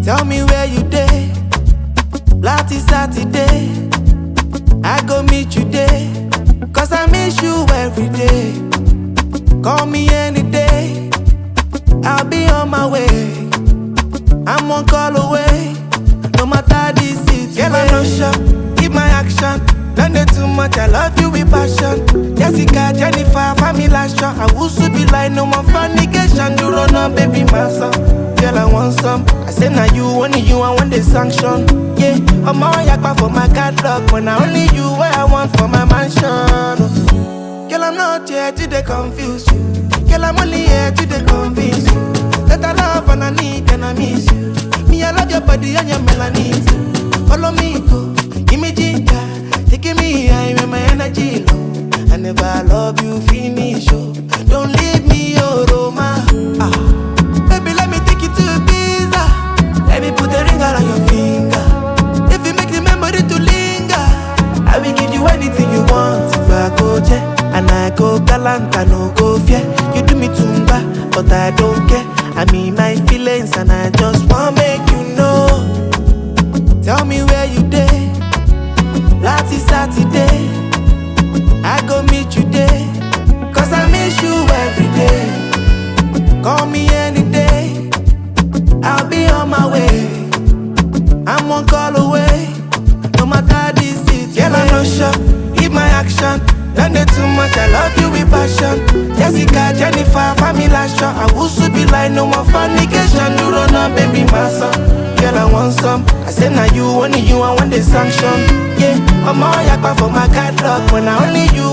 Tell me where you dey. Lati Saturday, I go meet you there. Cause I miss you every day. Call me any day, I'll be on my way. I'm one call away, no matter the situation. Girl, I'm not sure, keep my action. Don't do too much, I love you with passion. Jessica, Jennifer, family last shot. I will soon be like no more fornication. You run up, baby, my son. Girl, I want some. I say now you, only you, I want the sanction. Yeah, I'm all yakba for my catalog. When I only you, where I want for my mansion. Girl, I'm not here to they confuse you. Girl, I'm only here to they convince you that I love and I need and I miss you. Me, I love your body and your melanin. Follow me, go, give me ginger. Taking me high when my energy low. I never love you, finish, oh. Don't leave me, oh, Roma. Baby, let me take you to Ibiza. Let me put a ring around your finger. If you make the memory to linger, I will give you anything you want. If I go jet and I go galant, I no go fear. You do me tumba, but I don't care. I mean my feelings and I just wanna make you know. Tell me where you dey. Lati Saturday, I go meet you there. Cause I miss you every day. Call me any day, I'll be on my way. I'm one call away, no matter the situation. Girl, I'm not sure, keep my action. Don't do too much, I love you with passion. Jessica, Jennifer, family last shot. I will soon be like no more fornication. You run up, baby, my son. Girl, I want some. I say now you, only you, I want the sanction. Yeah, I'm all yakba for my catalog. When I only you,